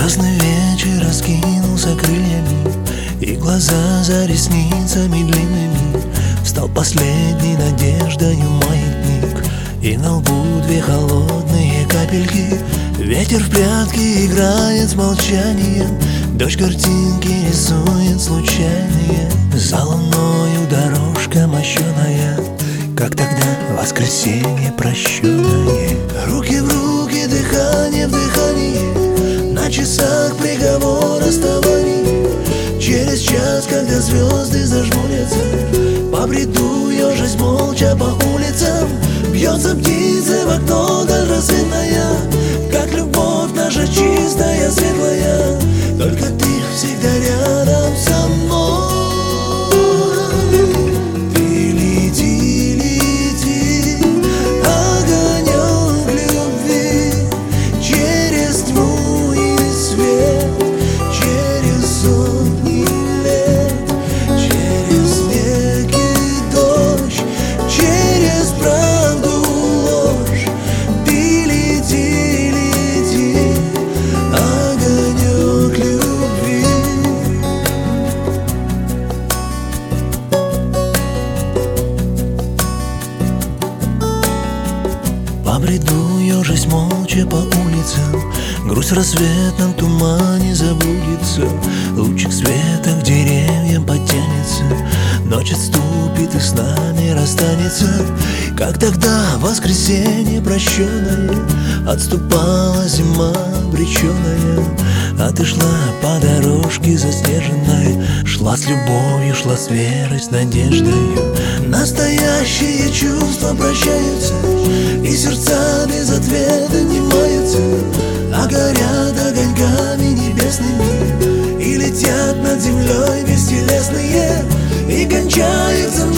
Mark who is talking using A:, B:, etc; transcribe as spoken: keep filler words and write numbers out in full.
A: Звездный вечер раскинулся крыльями, и глаза за ресницами длинными. Стал последней надеждою маятник, и на лбу две холодные капельки. Ветер в прятки играет с молчанием, дождь картинки рисует случайные. За луною дорожка мощеная, как тогда воскресенье прощенное. Руки в руки, дыхание в дыхании, на часах приговор расставаний. Через час, когда звезды зажмурятся, побреду ежась молча по улицам. Бьется птица в окно, даль рассветная, как любовь наша чистая, светлая. Только ты всегда рядом со мной. Ты лети, лети, огонек любви, через тьму и свет, через сотни лет, через снег и дождь, через правду, ложь. Ты лети, лети, огонек любви. Побреду ежась молча по улицам, грусть в рассветном тумане забудется. Лучик света к деревьям потянется, ночь отступит и с нами расстанется. Как тогда воскресенье прощенное, отступала зима обреченная. А ты шла по дорожке заснеженной, шла с любовью, шла с верой, с надеждою. Настоящие чувства прощаются, и сердца без ответа не маются, а горят огоньками небесными, и летят над землей бестелесные, и кончаются